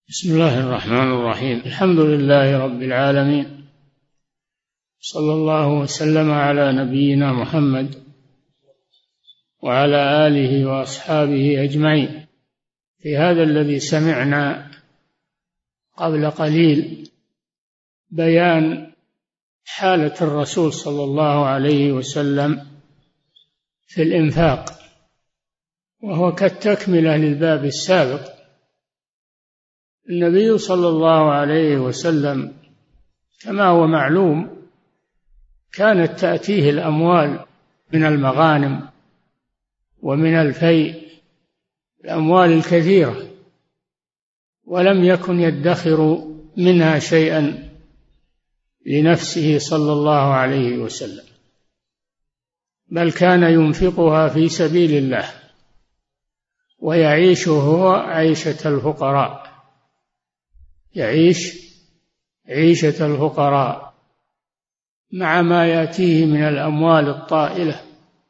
بسم الله الرحمن الرحيم. الحمد لله رب العالمين، صلى الله وسلم على نبينا محمد وعلى آله وأصحابه أجمعين. في هذا الذي سمعنا قبل قليل بيان حالة الرسول صلى الله عليه وسلم في الإنفاق، وهو كالتكملة للباب السابق. النبي صلى الله عليه وسلم كما هو معلوم كانت تأتيه الأموال من المغانم ومن الفيء، الأموال الكثيرة، ولم يكن يدخر منها شيئا لنفسه صلى الله عليه وسلم، بل كان ينفقها في سبيل الله ويعيش هو عيشة الفقراء، يعيش عيشة الفقراء مع ما يأتيه من الأموال الطائلة،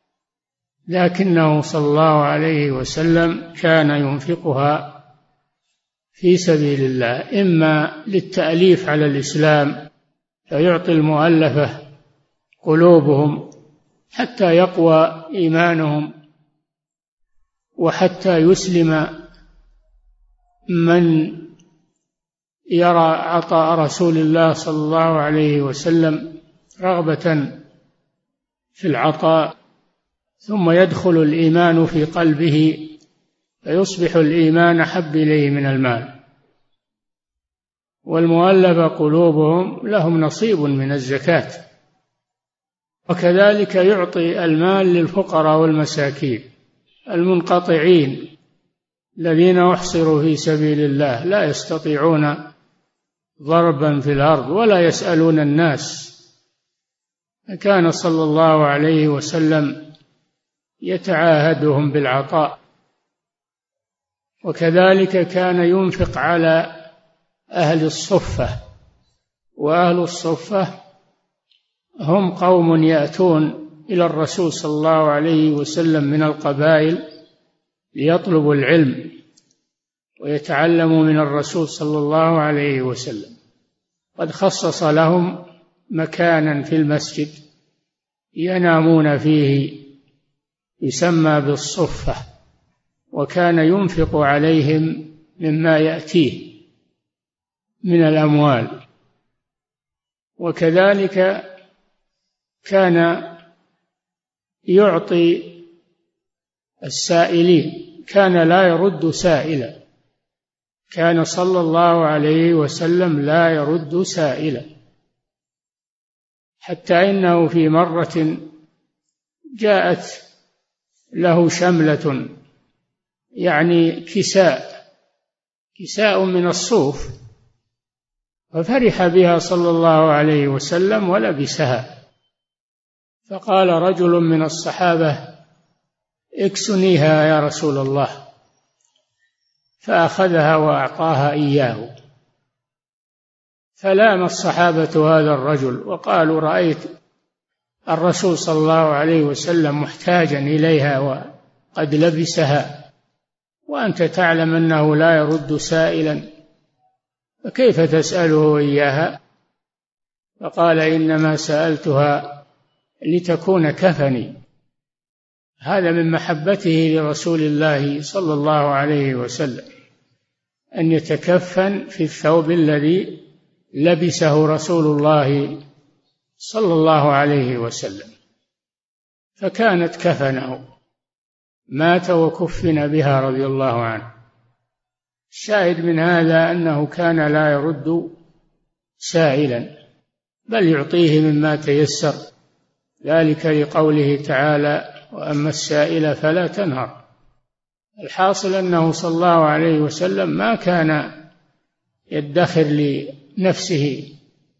لكنه صلى الله عليه وسلم كان ينفقها في سبيل الله، إما للتأليف على الإسلام فيعطي المؤلفة قلوبهم حتى يقوى إيمانهم، وحتى يسلم من يرى عطاء رسول الله صلى الله عليه وسلم رغبة في العطاء، ثم يدخل الإيمان في قلبه فيصبح الإيمان أحب إليه من المال. والمؤلف قلوبهم لهم نصيب من الزكاة، وكذلك يعطي المال للفقراء والمساكين المنقطعين الذين أحصروا في سبيل الله، لا يستطيعون ضربا في الأرض ولا يسألون الناس، كان صلى الله عليه وسلم يتعاهدهم بالعطاء. وكذلك كان ينفق على أهل الصفة، وأهل الصفة هم قوم يأتون إلى الرسول صلى الله عليه وسلم من القبائل ليطلبوا العلم ويتعلموا من الرسول صلى الله عليه وسلم، قد خصص لهم مكانا في المسجد ينامون فيه يسمى بالصفة، وكان ينفق عليهم مما يأتيه من الأموال. وكذلك كان يعطي السائلين، كان لا يرد سائلا، كان صلى الله عليه وسلم لا يرد سائلا، حتى إنه في مرة جاءت له شملة، يعني كساء من الصوف، ففرح بها صلى الله عليه وسلم ولبسها، فقال رجل من الصحابة: اكسنيها يا رسول الله، فأخذها وأعطاها إياه. فلام الصحابة هذا الرجل وقالوا: رأيت الرسول صلى الله عليه وسلم محتاجا إليها وقد لبسها، وأنت تعلم أنه لا يرد سائلا، فكيف تسأله إياها؟ فقال: إنما سألتها لتكون كفني. هذا من محبته لرسول الله صلى الله عليه وسلم، أن يتكفن في الثوب الذي لبسه رسول الله صلى الله عليه وسلم، فكانت كفنه، مات وكفن بها رضي الله عنه. الشاهد من هذا أنه كان لا يرد سائلا، بل يعطيه مما تيسر، ذلك لقوله تعالى: وأما السائل فلا تنهر. الحاصل أنه صلى الله عليه وسلم ما كان يدخر لنفسه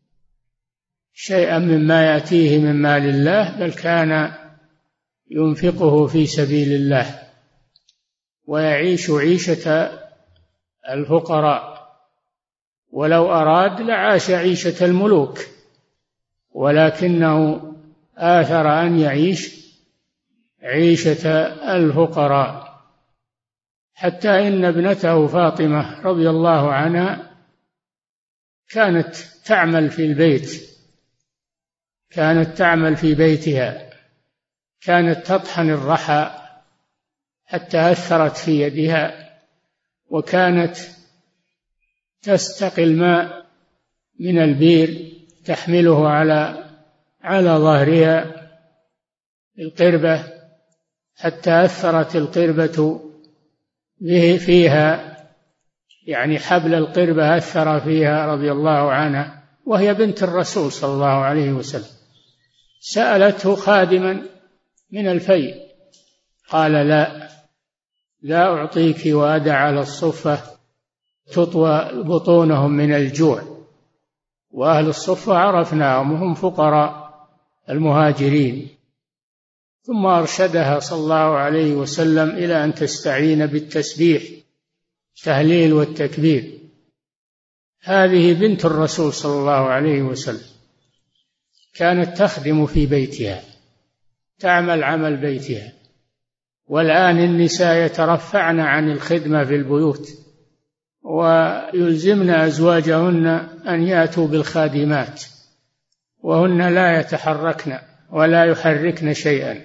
شيئا مما يأتيه من مال الله، بل كان ينفقه في سبيل الله ويعيش عيشة الفقراء، ولو أراد لعاش عيشة الملوك، ولكنه آثر أن يعيش عيشة الفقراء حتى إن ابنته فاطمة رضي الله عنها كانت تعمل في البيت، كانت تعمل في بيتها، كانت تطحن الرحى حتى أثرت في يدها، وكانت تستقي الماء من البير تحمله على ظهرها القربة حتى أثرت القربة فيها، يعني حبل القربة أثر فيها رضي الله عنها، وهي بنت الرسول صلى الله عليه وسلم. سألته خادما من الفيء قال: لا أعطيك وأدع على الصفة تطوى بطونهم من الجوع، وأهل الصفة عرفناهم هم فقراء المهاجرين. ثم أرشدها صلى الله عليه وسلم إلى أن تستعين بالتسبيح، التهليل والتكبير. هذه بنت الرسول صلى الله عليه وسلم، كانت تخدم في بيتها، تعمل عمل بيتها. والآن النساء يترفعن عن الخدمة في البيوت ويلزمن أزواجهن أن يأتوا بالخادمات، وهن لا يتحركن ولا يحركن شيئا.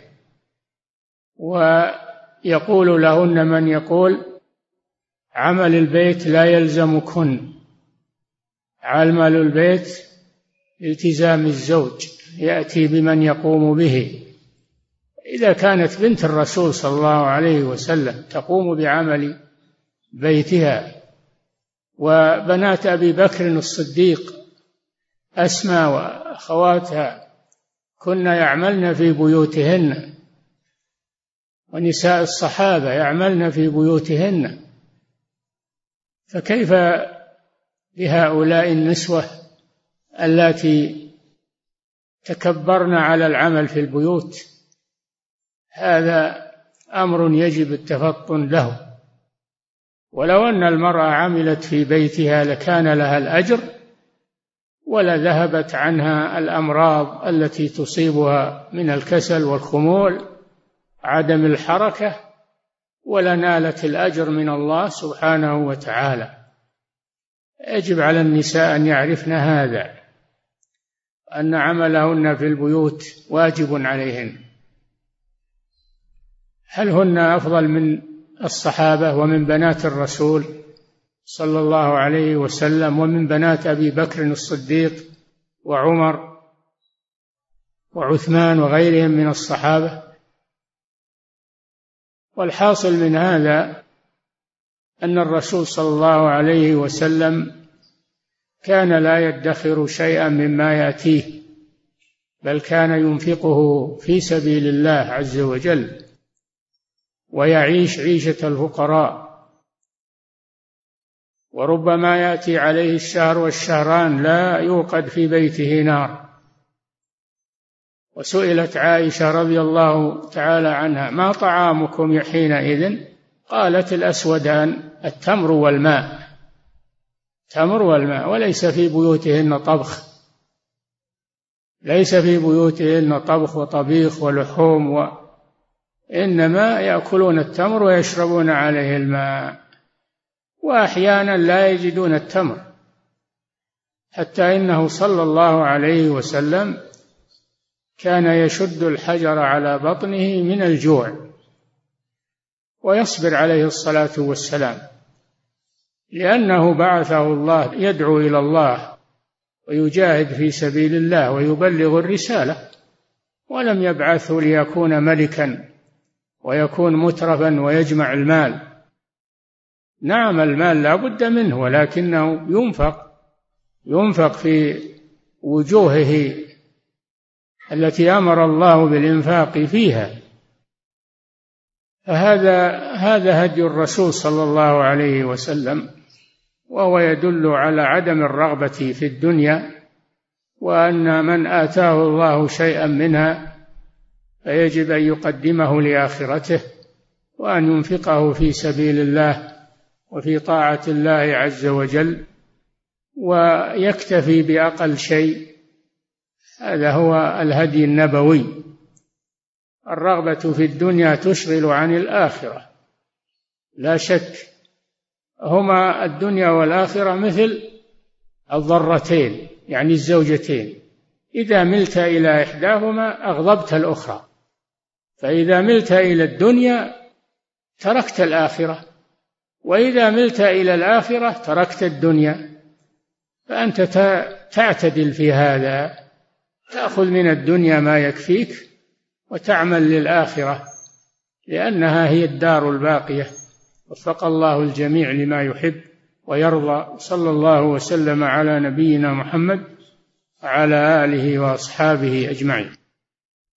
ويقول لهن من يقول: عمل البيت لا يلزمكن، عمل البيت التزام الزوج، يأتي بمن يقوم به. إذا كانت بنت الرسول صلى الله عليه وسلم تقوم بعمل بيتها، وبنات أبي بكر الصديق أسماء وأخواتها كن يعملن في بيوتهن، ونساء الصحابة يعملن في بيوتهن، فكيف بهؤلاء النسوة اللاتي تكبرن على العمل في البيوت؟ هذا أمر يجب التفطن له. ولو أن المرأة عملت في بيتها لكان لها الأجر، ولذهبت عنها الأمراض التي تصيبها من الكسل والخمول، عدم الحركة، ولنالت الأجر من الله سبحانه وتعالى. يجب على النساء أن يعرفن هذا، أن عملهن في البيوت واجب عليهن. هل هن أفضل من الصحابة ومن بنات الرسول صلى الله عليه وسلم ومن بنات أبي بكر الصديق وعمر وعثمان وغيرهم من الصحابة؟ والحاصل من هذا أن الرسول صلى الله عليه وسلم كان لا يدخر شيئا مما يأتيه، بل كان ينفقه في سبيل الله عز وجل، ويعيش عيشة الفقراء. وربما يأتي عليه الشهر والشهران لا يوقد في بيته نار. وسئلت عائشة رضي الله تعالى عنها: ما طعامكم حينئذ؟ قالت: الأسودان، التمر والماء، تمر والماء، وليس في بيوتهن طبخ، ليس في بيوتهن طبخ وطبيخ ولحوم، إنما يأكلون التمر ويشربون عليه الماء، وأحيانا لا يجدون التمر، حتى إنه صلى الله عليه وسلم كان يشد الحجر على بطنه من الجوع ويصبر عليه الصلاة والسلام، لأنه بعثه الله يدعو إلى الله ويجاهد في سبيل الله ويبلغ الرسالة، ولم يبعثه ليكون ملكا ويكون مترفا ويجمع المال. نعم، المال لا بد منه، ولكنه ينفق في وجوهه التي أمر الله بالإنفاق فيها. فهذا هدي الرسول صلى الله عليه وسلم، وهو يدل على عدم الرغبة في الدنيا، وأن من آتاه الله شيئا منها فيجب أن يقدمه لآخرته، وأن ينفقه في سبيل الله وفي طاعة الله عز وجل، ويكتفي بأقل شيء. هذا هو الهدي النبوي. الرغبة في الدنيا تشغل عن الآخرة، لا شك. هما الدنيا والآخرة مثل الضرتين، يعني الزوجتين، إذا ملت إلى إحداهما أغضبت الأخرى، فإذا ملت إلى الدنيا تركت الآخرة، وإذا ملت إلى الآخرة تركت الدنيا. فأنت تعتدل في هذا، تأخذ من الدنيا ما يكفيك وتعمل للآخرة، لأنها هي الدار الباقية. وفق الله الجميع لما يحب ويرضى. صلى الله وسلم على نبينا محمد وعلى آله وأصحابه أجمعين.